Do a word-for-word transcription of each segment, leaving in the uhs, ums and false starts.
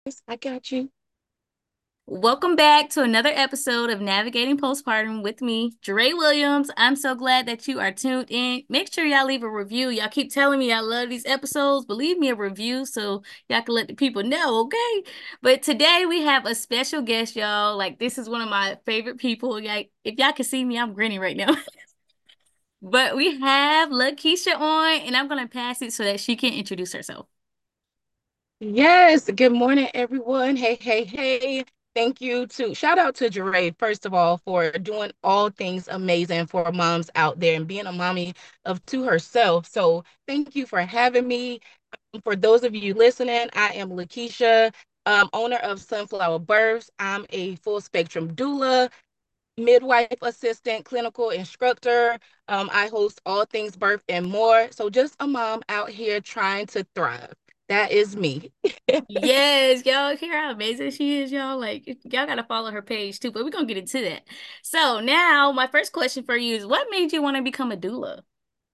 I got you. Welcome back to another episode of Navigating Postpartum with me, Jeray Williams. I'm so glad that you are tuned in. Make sure y'all leave a review. Y'all keep telling me I love these episodes, but leave me a review so y'all can let the people know, okay? But today we have a special guest, y'all. Like, this is one of my favorite people. Like, if y'all can see me, I'm grinning right now. But we have Lakeisha on, and I'm gonna pass it so that she can introduce herself. Yes, good morning, everyone. Hey, hey, hey. Thank you to shout out to Jeray, first of all, for doing all things amazing for moms out there and being a mommy of two herself. So thank you for having me. For those of you listening, I am Lakeisha, um, owner of Sunflower Births. I'm a full spectrum doula, midwife assistant, clinical instructor. Um, I host all things birth and more. So just a mom out here trying to thrive. That is me. Yes, y'all hear how amazing she is, y'all. Like, y'all gotta follow her page too, but we're gonna get into that. So now, my first question for you is, what made you want to become a doula?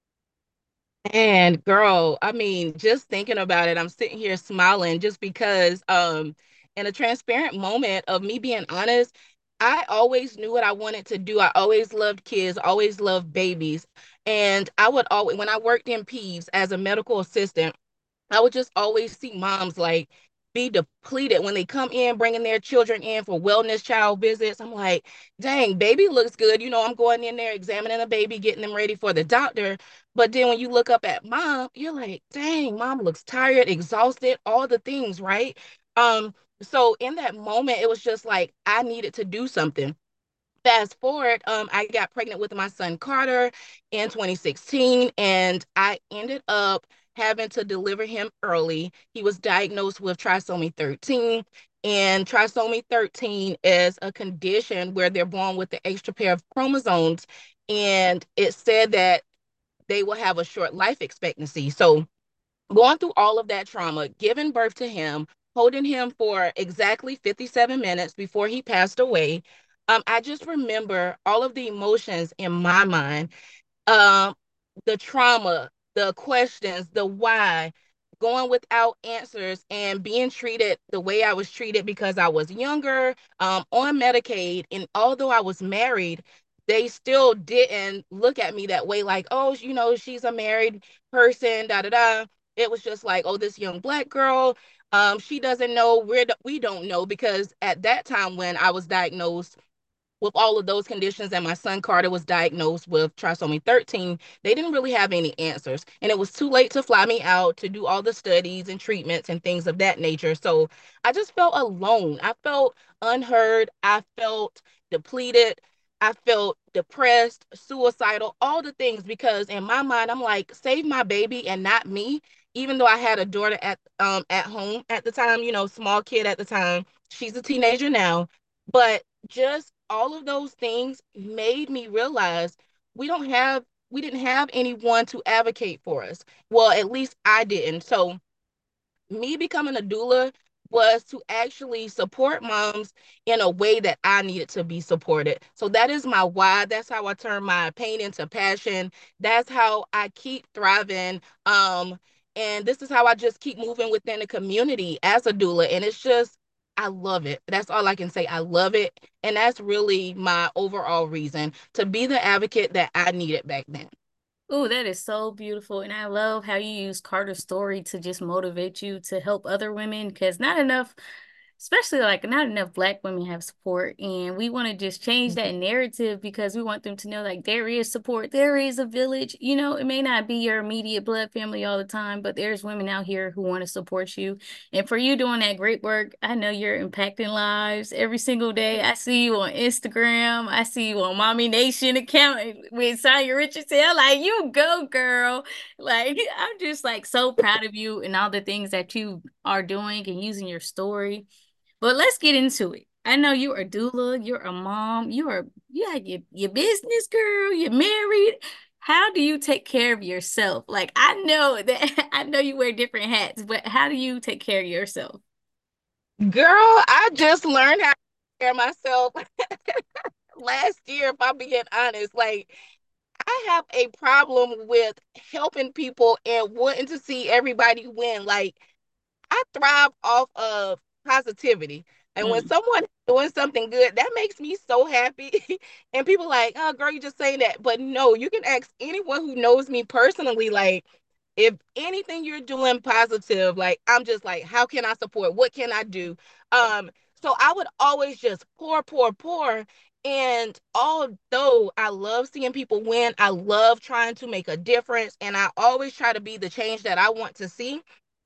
And girl, I mean, just thinking about it, I'm sitting here smiling just because um in a transparent moment of me being honest, I always knew what I wanted to do. I always loved kids, always loved babies. And I would always when I worked in Peeves as a medical assistant, I would just always see moms like be depleted when they come in, bringing their children in for wellness child visits. I'm like, dang, baby looks good. You know, I'm going in there examining the baby, getting them ready for the doctor. But then when you look up at mom, you're like, dang, mom looks tired, exhausted, all the things, right? Um, so in that moment, it was just like I needed to do something. Fast forward, um, I got pregnant with my son Carter in twenty sixteen, and I ended up having to deliver him early. He was diagnosed with trisomy thirteen, and trisomy thirteen is a condition where they're born with the extra pair of chromosomes, and it said that they will have a short life expectancy. So going through all of that trauma, giving birth to him, holding him for exactly fifty-seven minutes before he passed away, um, I just remember all of the emotions in my mind, um, the trauma, the questions, the why, going without answers and being treated the way I was treated because I was younger, um, on Medicaid. And although I was married, they still didn't look at me that way, like, oh, you know, she's a married person, da da da. It was just like, oh, this young black girl, um, she doesn't know, we're, we don't know, because at that time when I was diagnosed with all of those conditions and my son Carter was diagnosed with trisomy thirteen, they didn't really have any answers. And it was too late to fly me out to do all the studies and treatments and things of that nature. So I just felt alone. I felt unheard. I felt depleted. I felt depressed, suicidal, all the things, because in my mind, I'm like, save my baby and not me. Even though I had a daughter at um at home at the time, you know, small kid at the time. She's a teenager now. But just all of those things made me realize we don't have we didn't have anyone to advocate for us. Well, at least I didn't. So me becoming a doula was to actually support moms in a way that I needed to be supported. So that is my why. That's how I turn my pain into passion. That's how I keep thriving. Um, and this is how I just keep moving within the community as a doula. And it's just, I love it. That's all I can say. I love it. And that's really my overall reason to be the advocate that I needed back then. Oh, that is so beautiful. And I love how you use Carter's story to just motivate you to help other women because not enough, especially like not enough Black women have support. And we want to just change that narrative because we want them to know like there is support, there is a village. You know, it may not be your immediate blood family all the time, but there's women out here who want to support you. And for you doing that great work, I know you're impacting lives every single day. I see you on Instagram. I see you on Mommy Nation account with Sonya Richardson. I'm like, you go, girl. Like, I'm just like so proud of you and all the things that you are doing and using your story. But let's get into it. I know you're a doula, you're a mom, you are you got your, your business, girl, you're married. How do you take care of yourself? Like I know that I know you wear different hats, but how do you take care of yourself? Girl, I just learned how to take care of myself last year, if I'm being honest. Like, I have a problem with helping people and wanting to see everybody win. Like, I thrive off of positivity. And when Mm. someone is doing something good, that makes me so happy. And people like, oh, girl, you just saying that. But no, you can ask anyone who knows me personally, like, if anything you're doing positive, like I'm just like, how can I support? What can I do? Um, so I would always just pour, pour, pour. And although I love seeing people win, I love trying to make a difference. And I always try to be the change that I want to see.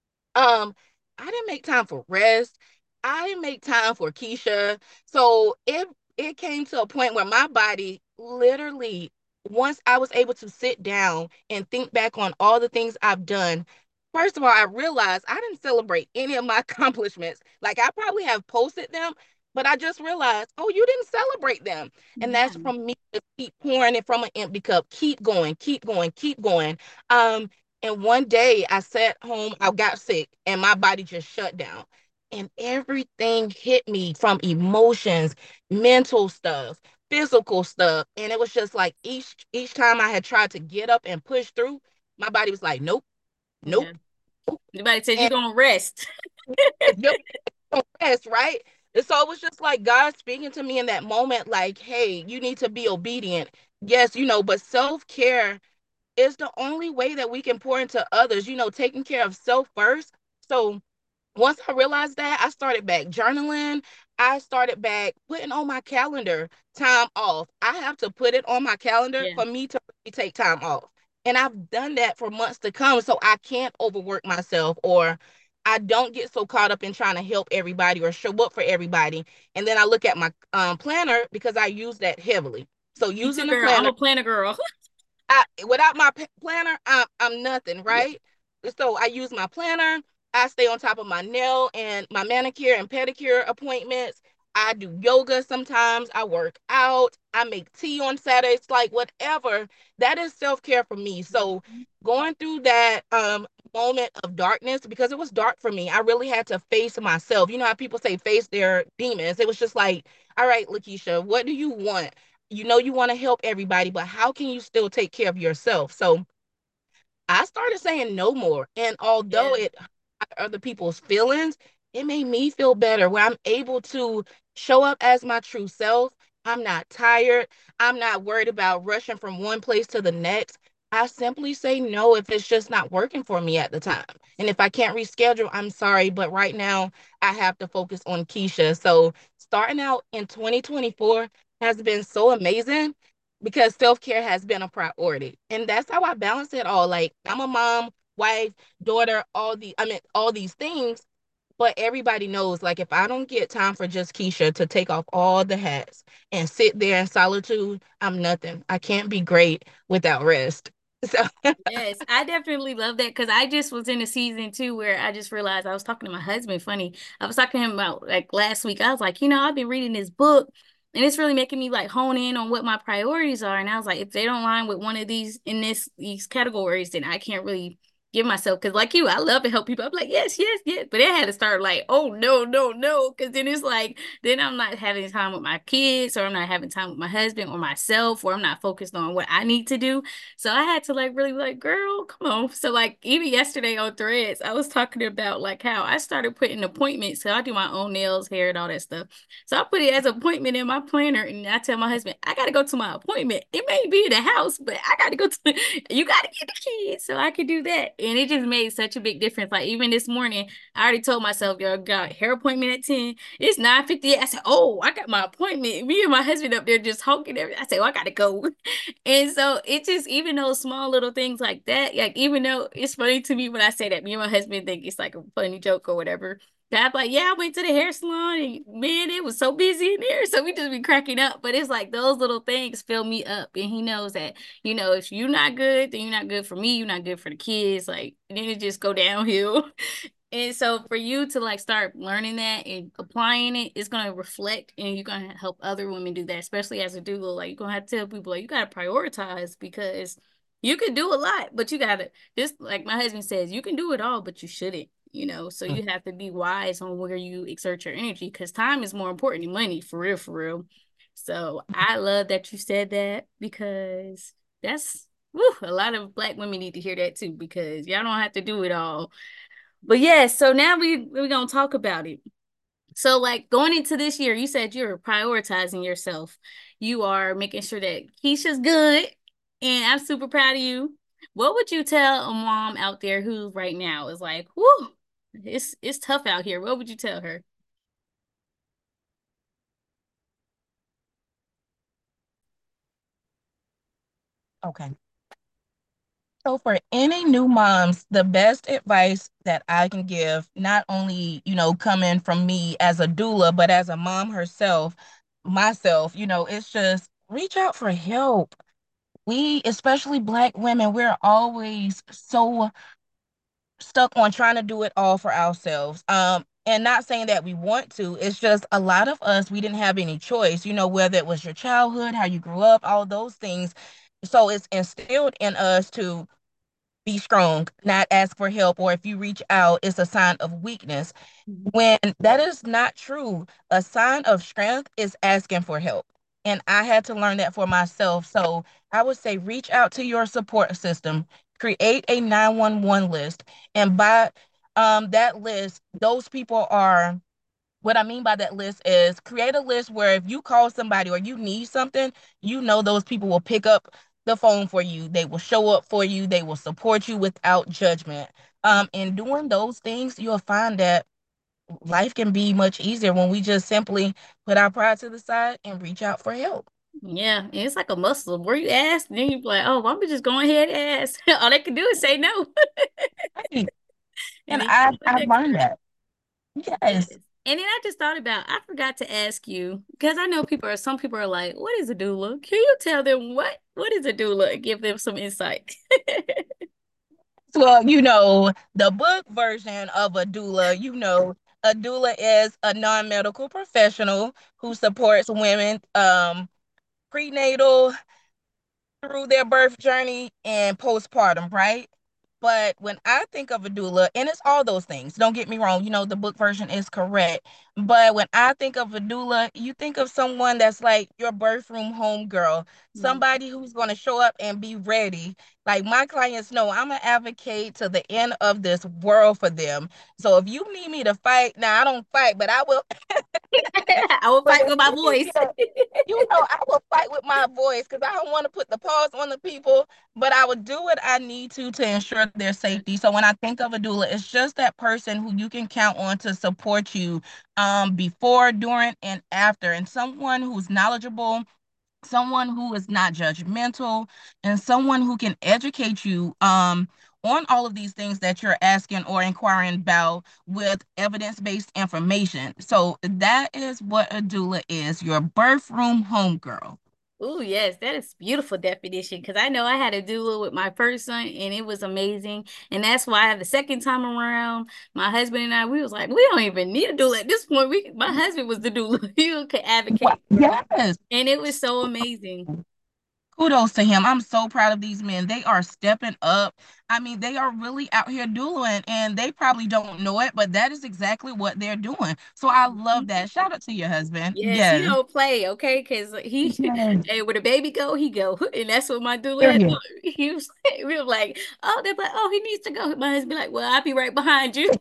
Um, I didn't make time for rest. I didn't make time for Keisha. So it it came to a point where my body literally, once I was able to sit down and think back on all the things I've done, first of all, I realized I didn't celebrate any of my accomplishments. Like I probably have posted them, but I just realized, oh, you didn't celebrate them. And Yeah. that's from me to keep pouring it from an empty cup. Keep going, keep going, keep going. Um, and one day I sat home, I got sick, and my body just shut down. And everything hit me from emotions, mental stuff, physical stuff. And it was just like each each time I had tried to get up and push through, my body was like, nope, Yeah. nope, nope. Anybody says you're And gonna rest. you're rest, right? And so it was just like God speaking to me in that moment, like, hey, you need to be obedient. Yes, you know, but self-care is the only way that we can pour into others, you know, taking care of self first. So once I realized that, I started back journaling. I started back putting on my calendar time off. I have to put it on my calendar Yeah. for me to really take time off. And I've done that for months to come. So I can't overwork myself, or I don't get so caught up in trying to help everybody or show up for everybody. And then I look at my um, planner because I use that heavily. So Me using too, the girl. I'm planner, a planner girl. I without my p- planner, I'm I'm nothing, Yeah. right? So I use my planner. I stay on top of my nail and my manicure and pedicure appointments. I do yoga sometimes. I work out. I make tea on Saturdays, like whatever. That is self-care for me. So Mhm. going through that um moment of darkness, because it was dark for me, I really had to face myself. You know how people say face their demons. It was just like, all right, Lakeisha, what do you want? You know you want to help everybody, but how can you still take care of yourself? So I started saying no more. And although Yeah. it hurt other people's feelings, it made me feel better where I'm able to show up as my true self. I'm not tired. I'm not worried about rushing from one place to the next. I simply say no if it's just not working for me at the time. And if I can't reschedule, I'm sorry, but right now I have to focus on Keisha. So starting out in twenty twenty-four has been so amazing because self-care has been a priority. And that's how I balance it all. Like I'm a mom, wife, daughter, all the I mean all these things, but everybody knows like if I don't get time for just Keisha to take off all the hats and sit there in solitude, I'm nothing. I can't be great without rest. So Yes, I definitely love that because I just was in a season too where I just realized I was talking to my husband. Funny, I was talking to him about like last week. I was like, you know, I've been reading this book and it's really making me like hone in on what my priorities are. And I was like, if they don't line with one of these in this these categories, then I can't really give myself because like you, I love to help people. I'm like, yes, yes, yes. But it had to start like, oh no, no, no. Cause then it's like, then I'm not having time with my kids, or I'm not having time with my husband or myself, or I'm not focused on what I need to do. So I had to like really be like, girl, come on. So like even yesterday on Threads, I was talking about like how I started putting appointments. So I do my own nails, hair, and all that stuff. So I put it as an appointment in my planner, and I tell my husband, I gotta go to my appointment. It may be in the house, but I gotta go to. You gotta get the keys so I could do that, and it just made such a big difference. Like even this morning, I already told myself, yo, got hair appointment at ten. It's nine fifty. I said, oh, I got my appointment. Me and my husband up there just honking everything. I said, oh, I gotta go. And so it just, even those small little things like that, like even though it's funny to me when I say that, me and my husband think it's like a funny joke or whatever. I'm like, yeah, I went to the hair salon and man, it was so busy in there. So we just be cracking up. But it's like those little things fill me up. And he knows that, you know, if you're not good, then you're not good for me. You're not good for the kids. Like, then it just go downhill. And so for you to like start learning that and applying it, it's gonna reflect and you're gonna help other women do that, especially as a doula. Like you're gonna have to tell people like you gotta prioritize because you can do a lot, but you gotta just like my husband says, you can do it all, but you shouldn't, you know. So you have to be wise on where you exert your energy because time is more important than money, for real, for real. So I love that you said that because that's whew, a lot of black women need to hear that too, because y'all don't have to do it all. But yeah, so now we we're gonna talk about it. So, like going into this year, you said you're prioritizing yourself. You are making sure that Keisha's good, and I'm super proud of you. What would you tell a mom out there who right now is like, "Whoo, it's it's tough out here." What would you tell her? Okay. So for any new moms, the best advice that I can give, not only, you know, coming from me as a doula, but as a mom herself, myself, you know, it's just reach out for help. We, especially Black women, we're always so stuck on trying to do it all for ourselves. Um, and not saying that we want to, it's just a lot of us, we didn't have any choice, you know, whether it was your childhood, how you grew up, all those things. So it's instilled in us to be strong, not ask for help, or if you reach out, it's a sign of weakness. When that is not true, a sign of strength is asking for help. And I had to learn that for myself. So I would say reach out to your support system, create a nine one one list. And by um, that list, those people are what I mean by that list is create a list where if you call somebody or you need something, you know those people will pick up the phone for you. They will show up for you. They will support you without judgment. Um, in doing those things, you'll find that life can be much easier when we just simply put our pride to the side and reach out for help. Yeah, it's like a muscle. Where you ask, then you be like, "Oh, I'm just going ahead and ask." All they can do is say no, Right. and And then you I go the I've next learned person. that. Yes. Yes. And then I just thought about, I forgot to ask you, because I know people are, some people are like, what is a doula? Can you tell them what, what is a doula and give them some insight? Well, you know, the book version of a doula, you know, a doula is a non-medical professional who supports women um prenatal through their birth journey and postpartum, right? But when I think of a doula, and it's all those things, don't get me wrong, you know, the book version is correct. But when I think of a doula, you think of someone that's like your birth room home girl, Mm. somebody who's going to show up and be ready. Like my clients know I'm an advocate to the end of this world for them. So if you need me to fight, now I don't fight, but I will. I will But fight if with my you need me voice. to you know, I will fight with my voice because I don't want to put the pause on the people, but I would do what I need to to ensure their safety. So when I think of a doula, it's just that person who you can count on to support you um, before, during, and after, and someone who's knowledgeable, someone who is not judgmental, and someone who can educate you um, on all of these things that you're asking or inquiring about with evidence-based information. So that is what a doula is, your birth room homegirl. Oh, yes, that is beautiful definition because I know I had a doula with my first son and it was amazing. And that's why the second time around, my husband and I, we was like, we don't even need a doula at this point. We, my husband was the doula. He could Wha- advocate for me. Yes. And it was so amazing. Kudos to him. I'm so proud of these men. They are stepping up. I mean, they are really out here doing, and they probably don't know it, but that is exactly what they're doing. So I love that. Shout out to your husband. Yes, he Yes. don't play, okay? Because he, Yes. hey, where the baby go, he go, and that's what my doula had. Period. Taught me. He was, we were like, oh, they're like, oh, he needs to go. My husband be like, well, I'll be right behind you.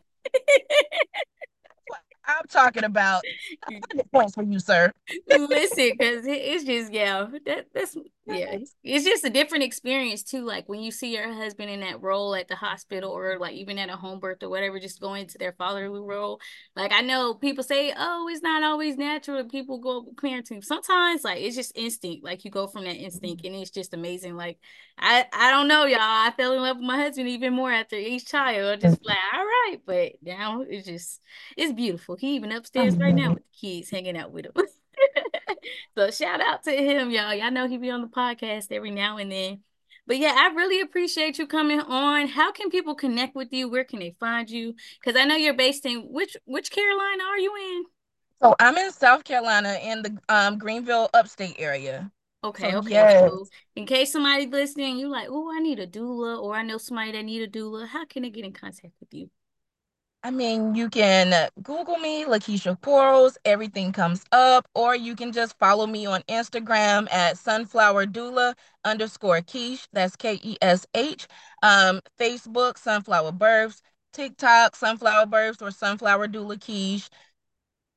What I'm talking about. one hundred points for you, sir. Listen, because it's just yeah, that that's yeah, Yes. it's just a different experience too. Like when you see your husband in that role at the hospital, or like even at a home birth or whatever, just going into their fatherly role. Like I know people say, oh, it's not always natural. And people go parenting. Sometimes like it's just instinct. Like you go from that instinct, and it's just amazing. Like I I don't know, y'all. I fell in love with my husband even more after each child. I just like all right, but now it's just it's beautiful. He even I upstairs right love now it. with the kids hanging out with him. So shout out to him, y'all. Y'all know he be on the podcast every now and then. But yeah, I really appreciate you coming on. How can people connect with you? Where can they find you? Because I know you're based in which which Carolina are you in? So I'm in South Carolina in the um, Greenville upstate area. So Okay, okay. yes. So in case somebody listening, you like, oh, I need a doula, or I know somebody that need a doula. How can they get in contact with you? I mean, you can uh, Google me, Lakeisha Quarles, everything comes up, or you can just follow me on Instagram at sunflower doula underscore quiche. That's K E S H. Um, Facebook, Sunflower Births, TikTok, Sunflower Births, or Sunflower Doula Quiche.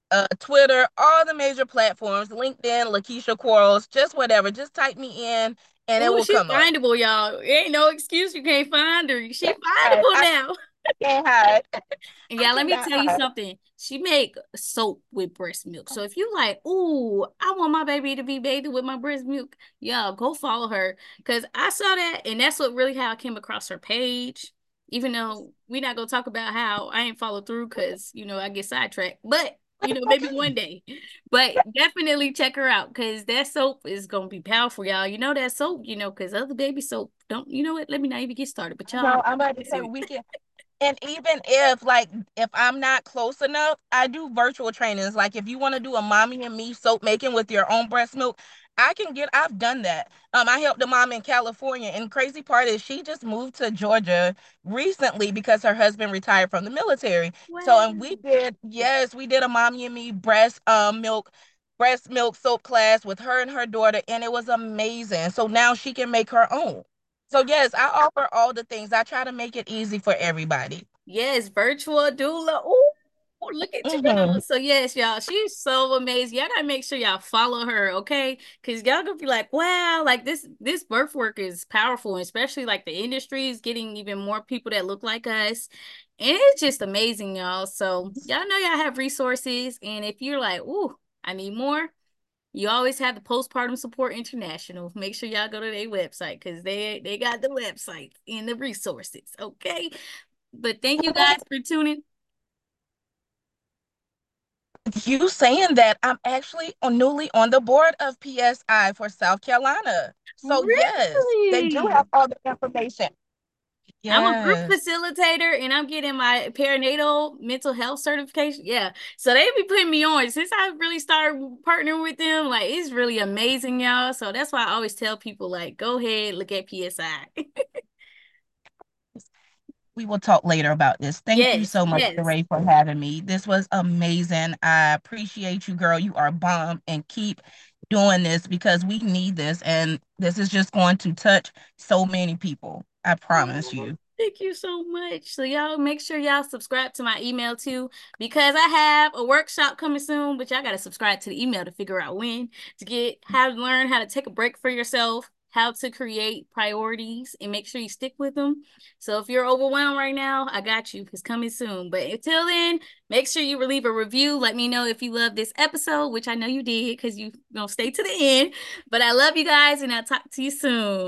uh, Twitter, all the major platforms, LinkedIn, Lakeisha Quarles, just whatever. Just type me in and it Oh, will she come up. findable, y'all. Ain't no excuse you can't find her. She I, findable I now. can't hide. And I yeah, let me cannot tell you hide. something. She make soap with breast milk. So if you like, ooh, I want my baby to be bathed with my breast milk, yeah, go follow her. Cause I saw that, and that's what really how I came across her page. Even though we're not gonna talk about how I ain't followed through, cause you know I get sidetracked. But you know, maybe one day. But definitely check her out, cause that soap is gonna be powerful, y'all. You know that soap, you know, cause other baby soap don't. You know what? Let me not even get started. But y'all, No, I'm about to say listen. we can. And even if like if I'm not close enough, I do virtual trainings. Like if you want to do a mommy and me soap making with your own breast milk, I can get I've done that. Um I helped a mom in California, and crazy part is she just moved to Georgia recently because her husband retired from the military. So Wow. and we did yes, we did a mommy and me breast um milk breast milk soap class with her and her daughter, and it was amazing. So now she can make her own. So yes, I offer all the things. I try to make it easy for everybody. Yes, virtual doula. Ooh, look at Hmm. y'all. So yes, y'all, she's so amazing. Y'all gotta make sure y'all follow her, okay? Because y'all gonna be like, wow, like this this birth work is powerful, especially like the industry is getting even more people that look like us. And it's just amazing, y'all. So y'all know y'all have resources. And if you're like, ooh, I need more, you always have the Postpartum Support International. Make sure y'all go to their website because they they got the website and the resources, okay? But thank you guys for tuning. You saying that I'm actually on, newly on the board of P S I for South Carolina. So yes, they do Really? have all the information. I'm a group Yes. facilitator and I'm getting my perinatal mental health certification. Yeah. So they be putting me on since I really started partnering with them. Like it's really amazing, y'all. So that's why I always tell people like go ahead, look at P S I. We will talk later about this. Thank you Yes, so much, yes. Ray, for having me. This was amazing. I appreciate you, girl. You are bomb, and keep doing this because we need this, and this is just going to touch so many people. I promise Oh, you. thank you so much. So y'all make sure y'all subscribe to my email too, because I have a workshop coming soon, but y'all gotta subscribe to the email to figure out when to get how to learn how to take a break for yourself, how to create priorities, and make sure you stick with them. So if you're overwhelmed right now, I got you. It's coming soon. But until then, make sure you leave a review. Let me know if you love this episode, which I know you did because you gonna stay to the end. But I love you guys, and I'll talk to you soon.